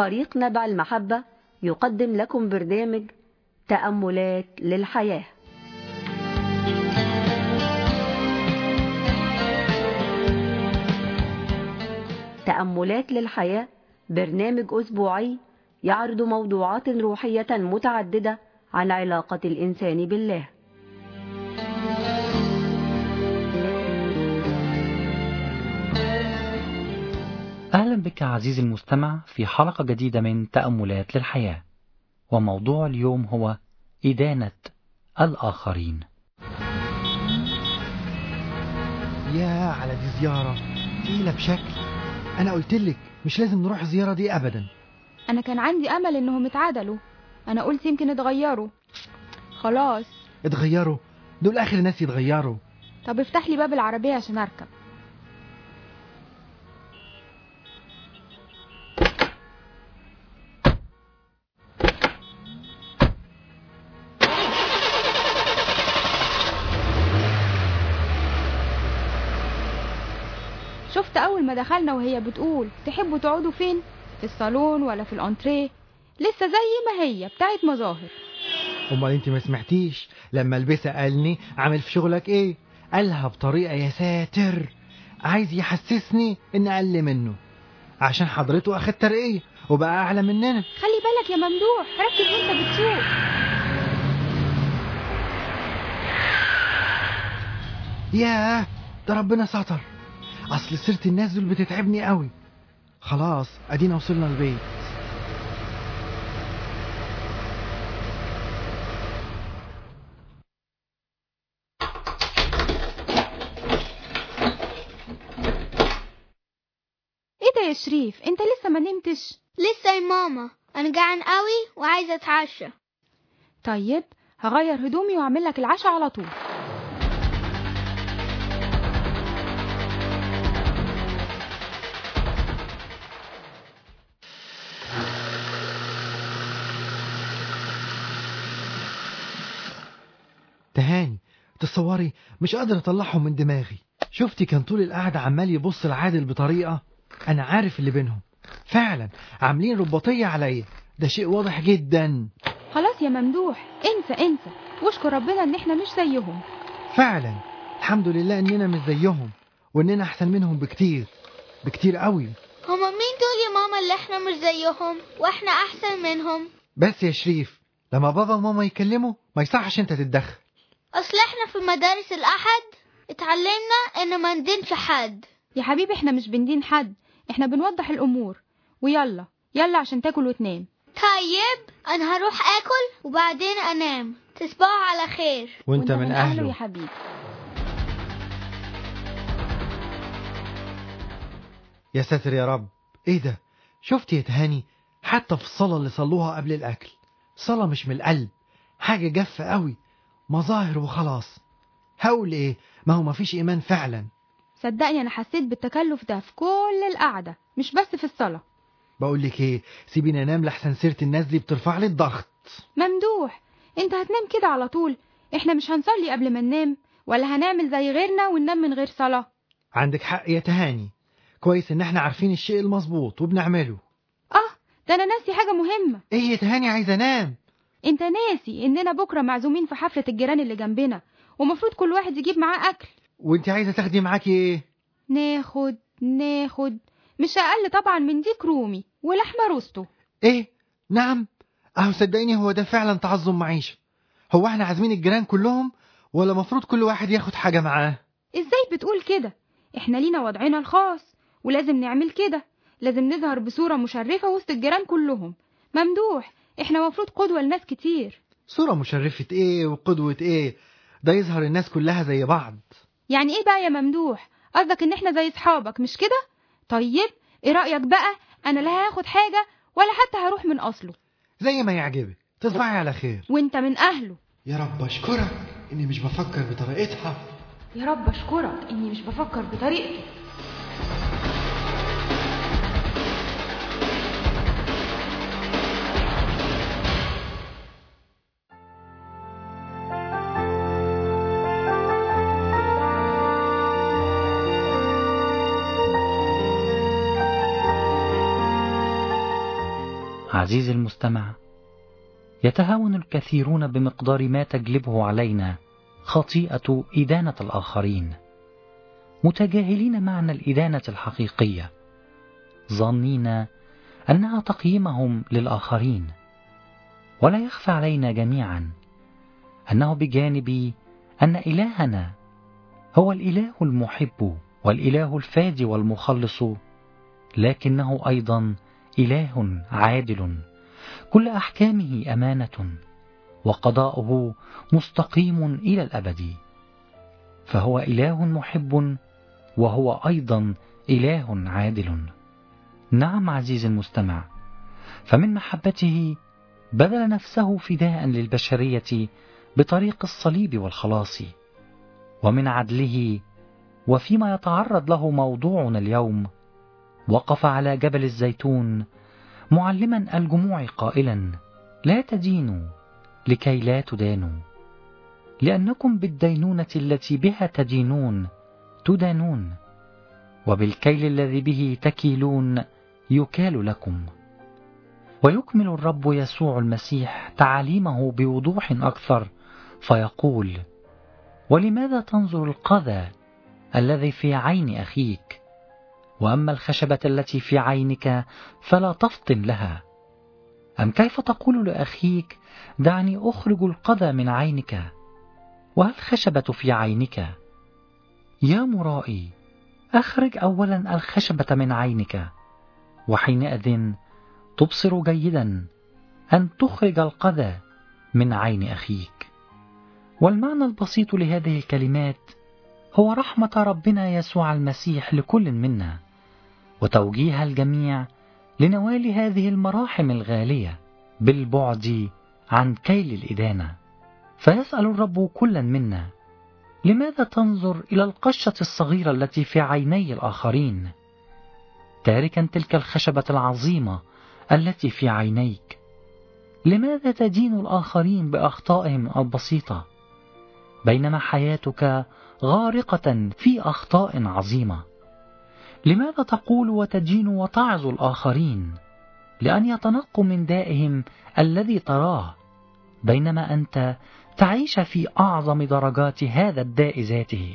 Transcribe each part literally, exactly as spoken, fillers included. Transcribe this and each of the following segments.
فريق نبع المحبة يقدم لكم برنامج تأملات للحياة. تأملات للحياة برنامج أسبوعي يعرض موضوعات روحية متعددة عن علاقة الإنسان بالله. أهلا بك عزيزي المستمع في حلقة جديدة من تأملات للحياة، وموضوع اليوم هو إدانة الآخرين. يا على دي زيارة تقيلة بشكل. أنا قلتلك مش لازم نروح الزيارة دي أبدا. أنا كان عندي أمل إنهم يتعادلوا، أنا قلت يمكن يتغيروا. خلاص اتغيروا؟ دول آخر ناس يتغيروا. طب افتح لي باب العربية عشان أركب. شفت أول ما دخلنا وهي بتقول تحبوا تقعدوا فين؟ في الصالون ولا في الأنتريه؟ لسه زي ما هي بتاعت مظاهر. أمال انت ما سمعتيش لما البسة قالني عامل في شغلك ايه؟ قالها بطريقة يا ساتر، عايز يحسسني ان أقل منه عشان حضرته أخد ترقية وبقى أعلى مننا. خلي بالك يا ممدوح، ركز وانت بتسوق. ياه ده ربنا ستر، أصل سيرة الناس دول بتتعبني قوي. خلاص أدينا وصلنا البيت. ايه ده يا شريف، انت لسه ما نمتش؟ لسه يا ماما، انا جعان قوي وعايزه اتعشى. طيب هغير هدومي واعمل لك العشاء على طول. تهاني تصوري مش قادر اطلعهم من دماغي. شفتي كان طول القعدة عمال يبص لعادل بطريقة، انا عارف اللي بينهم فعلا عاملين رباطية عليا، ده شيء واضح جدا. خلاص يا ممدوح، انسى انسى واشكر ربنا ان احنا مش زيهم. فعلا الحمد لله اننا مش زيهم، واننا احسن منهم بكتير بكتير قوي. هما مين دول يا ماما اللي احنا مش زيهم واحنا احسن منهم؟ بس يا شريف لما بابا وماما يكلموا ما يصحش انت تتدخل. اصل احنا في مدارس الاحد اتعلمنا ان ما ندينش حد. يا حبيبي احنا مش بندين حد، احنا بنوضح الامور. ويلا يلا عشان تاكل وتنام. طيب انا هروح اكل وبعدين انام. تصبحوا على خير. وانت, وانت من, من اهله يا حبيبي. يا ساتر يا رب، ايه ده؟ شفتي يا تهاني حتى في الصلاة اللي صلوها قبل الاكل، صلاة مش من القلب، حاجة جافة قوي، مظاهر وخلاص. هقول ايه؟ ما هو مفيش ايمان فعلا. صدقني انا حسيت بالتكلف ده في كل القعدة مش بس في الصلاة. بقول لك ايه، سيبيني انام لحسن سيرة الناس دي بترفع لي الضغط. ممدوح انت هتنام كده على طول؟ احنا مش هنصلي قبل ما ننام ولا هنعمل زي غيرنا وننام من غير صلاة؟ عندك حق يا تهاني، كويس ان احنا عارفين الشيء المظبوط وبنعمله. اه ده انا ناسي حاجة مهمة. ايه يا تهاني؟ عايزة انام. انت ناسي اننا بكرة معزومين في حفلة الجيران اللي جنبنا، ومفروض كل واحد يجيب معاه اكل. وانت عايزة تاخدي معاكي ايه؟ ناخد ناخد مش اقل طبعا من ديك رومي ولحمة روستو. ايه؟ نعم. اهو صدقيني هو ده فعلا تعظم معيشة. هو احنا عازمين الجيران كلهم ولا مفروض كل واحد ياخد حاجة معاه؟ ازاي بتقول كده؟ احنا لينا وضعنا الخاص ولازم نعمل كده، لازم نظهر بصورة مشرفة وسط الجيران كلهم. ممدوح احنا مفروض قدوة لناس كتير. صورة مشرفة ايه وقدوة ايه؟ ده يظهر الناس كلها زي بعض. يعني ايه بقى يا ممدوح؟ قصدك ان احنا زي اصحابك مش كده؟ طيب ايه رأيك بقى؟ انا لا هاخد حاجة ولا حتى هروح من اصله. زي ما يعجبك، تصبحي على خير. وانت من اهله. يا رب اشكرك اني مش بفكر بطريقتها. يا رب اشكرك اني مش بفكر بطريقتي. عزيزي المستمع، يتهاون الكثيرون بمقدار ما تجلبه علينا خطيئة إدانة الآخرين، متجاهلين معنى الإدانة الحقيقية، ظانين أنها تقييمهم للآخرين. ولا يخفى علينا جميعا أنه بجانب أن إلهنا هو الإله المحب والإله الفادي والمخلص، لكنه أيضا إله عادل، كل أحكامه أمانة وقضاؤه مستقيم إلى الأبد. فهو إله محب وهو أيضا إله عادل. نعم عزيزي المستمع، فمن محبته بذل نفسه فداء للبشرية بطريق الصليب والخلاص، ومن عدله وفيما يتعرض له موضوعنا اليوم وقف على جبل الزيتون معلما الجموع قائلا: لا تدينوا لكي لا تدانوا، لأنكم بالدينونة التي بها تدينون تدانون، وبالكيل الذي به تكيلون يكال لكم. ويكمل الرب يسوع المسيح تعاليمه بوضوح أكثر فيقول: ولماذا تنظر القذى الذي في عين أخيك، وأما الخشبة التي في عينك فلا تفطن لها؟ أم كيف تقول لأخيك: دعني أخرج القذى من عينك، والخشبة في عينك؟ يا مرائي، أخرج أولا الخشبة من عينك، وحينئذ تبصر جيدا أن تخرج القذى من عين أخيك. والمعنى البسيط لهذه الكلمات هو رحمة ربنا يسوع المسيح لكل منا، وتوجيه الجميع لنوال هذه المراحم الغالية بالبعد عن كيل الإدانة. فيسأل الرب كلا منا: لماذا تنظر إلى القشة الصغيرة التي في عيني الآخرين، تاركا تلك الخشبة العظيمة التي في عينيك؟ لماذا تدين الآخرين بأخطائهم البسيطة، بينما حياتك غارقة في أخطاء عظيمة؟ لماذا تقول وتدين وتعظ الآخرين لأن يتنقوا من دائهم الذي تراه، بينما أنت تعيش في أعظم درجات هذا الداء ذاته؟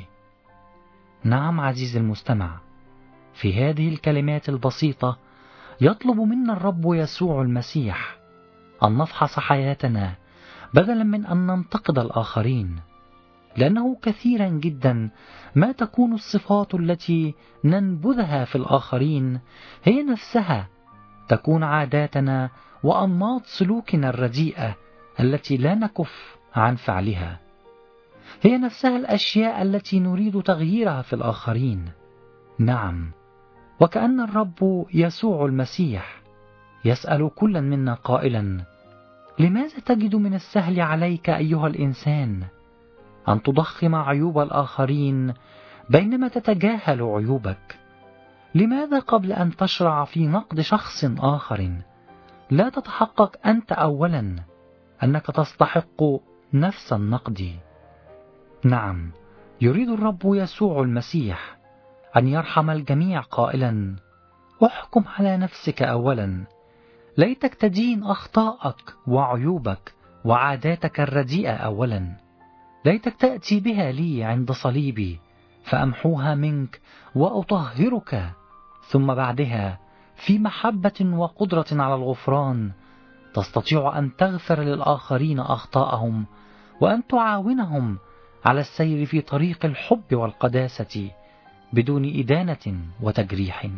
نعم عزيزي المستمع، في هذه الكلمات البسيطة يطلب منا الرب يسوع المسيح أن نفحص حياتنا بدلا من أن ننتقد الآخرين، لأنه كثيرا جدا ما تكون الصفات التي ننبذها في الآخرين هي نفسها تكون عاداتنا وأنماط سلوكنا الرديئة التي لا نكف عن فعلها، هي نفسها الأشياء التي نريد تغييرها في الآخرين. نعم، وكأن الرب يسوع المسيح يسأل كلا منا قائلا: لماذا تجد من السهل عليك أيها الإنسان أن تضخم عيوب الآخرين بينما تتجاهل عيوبك؟ لماذا قبل أن تشرع في نقد شخص آخر لا تتحقق أنت أولا أنك تستحق نفس النقد؟ نعم، يريد الرب يسوع المسيح أن يرحم الجميع قائلا: احكم على نفسك أولا، ليتك تدين أخطاءك وعيوبك وعاداتك الرديئة أولا، ليتك تأتي بها لي عند صليبي فأمحوها منك وأطهرك، ثم بعدها في محبة وقدرة على الغفران تستطيع أن تغفر للآخرين أخطاءهم وأن تعاونهم على السير في طريق الحب والقداسة بدون إدانة وتجريح.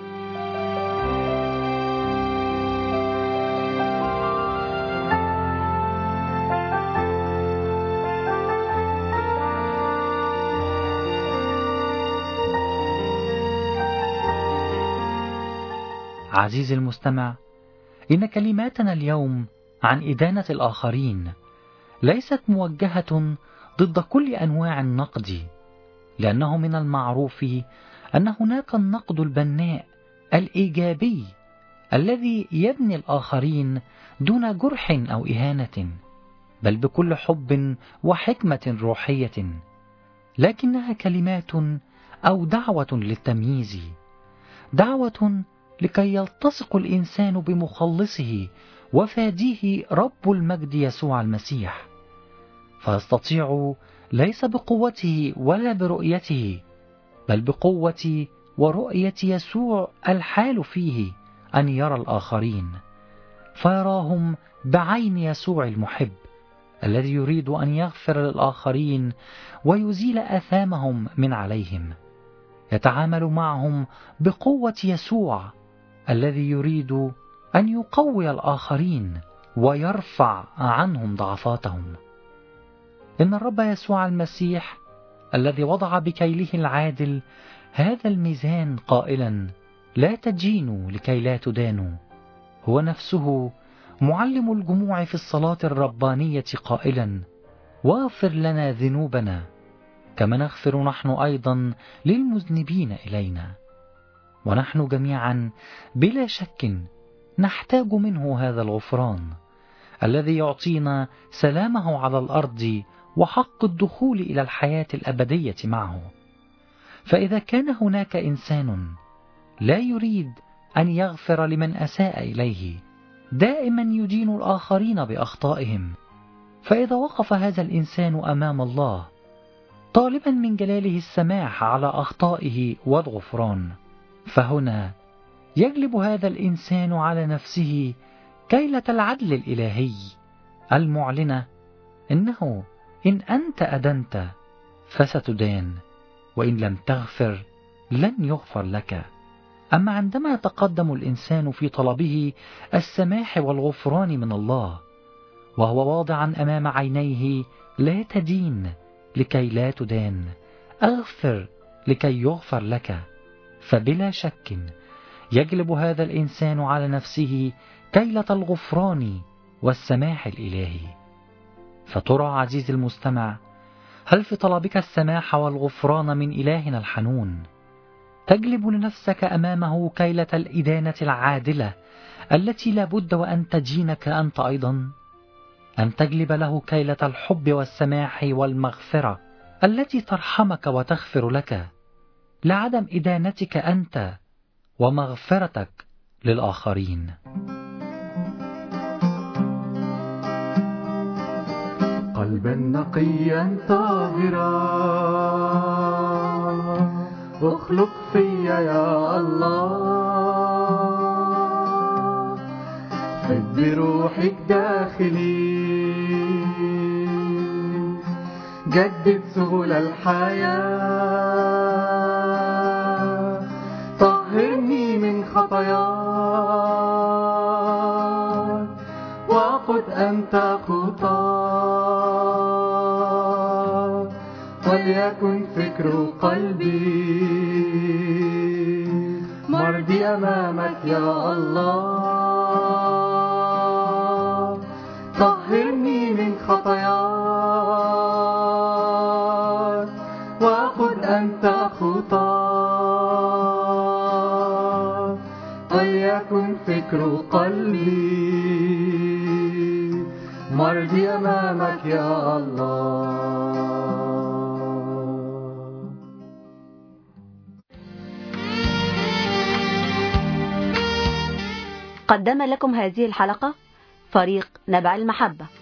عزيزي المستمع، إن كلماتنا اليوم عن إدانة الآخرين ليست موجهة ضد كل أنواع النقد، لأنه من المعروف أن هناك النقد البناء الإيجابي الذي يبني الآخرين دون جرح أو إهانة، بل بكل حب وحكمة روحية، لكنها كلمات أو دعوة للتمييز، دعوة لكي يلتصق الإنسان بمخلصه وفاديه رب المجد يسوع المسيح، فيستطيع ليس بقوته ولا برؤيته، بل بقوة ورؤية يسوع الحال فيه أن يرى الآخرين، فيراهم بعين يسوع المحب الذي يريد أن يغفر للآخرين ويزيل آثامهم من عليهم. يتعامل معهم بقوة يسوع الذي يريد أن يقوي الآخرين ويرفع عنهم ضعفاتهم. إن الرب يسوع المسيح الذي وضع بكيله العادل هذا الميزان قائلا: لا تدينوا لكي لا تدانوا، هو نفسه معلم الجموع في الصلاة الربانية قائلا: واغفر لنا ذنوبنا كما نغفر نحن أيضا للمذنبين إلينا. ونحن جميعا بلا شك نحتاج منه هذا الغفران الذي يعطينا سلامه على الأرض وحق الدخول إلى الحياة الأبدية معه. فإذا كان هناك إنسان لا يريد أن يغفر لمن أساء إليه، دائما يدين الآخرين بأخطائهم، فإذا وقف هذا الإنسان أمام الله طالبا من جلاله السماح على أخطائه والغفران، فهنا يجلب هذا الإنسان على نفسه كيلة العدل الإلهي المعلنة إنه إن أنت أدنت فستدان، وإن لم تغفر لن يغفر لك. أما عندما يتقدم الإنسان في طلبه السماح والغفران من الله وهو واضعا أمام عينيه لا تدين لكي لا تدان، أغفر لكي يغفر لك، فبلا شك يجلب هذا الإنسان على نفسه كيلة الغفران والسماح الإلهي. فترى عزيزي المستمع، هل في طلبك السماح والغفران من إلهنا الحنون تجلب لنفسك أمامه كيلة الإدانة العادلة التي لابد وأن تدينك أنت أيضا؟ أن تجلب له كيلة الحب والسماح والمغفرة التي ترحمك وتغفر لك لعدم إدانتك أنت ومغفرتك للآخرين. قلبا نقيا طاهرا اخلق فيا يا الله، فد بروحك داخلي، جدد سبل الحياة، طهرني من خطاياي وقد أنت خطاي، وليكن فكر قلبي مرضي أمامك يا الله، طهرني من خطاياي وخذ أنت خطاي، وليكن فكر قلبي مرضي أمامك يا الله. قدم لكم هذه الحلقة فريق نبع المحبة.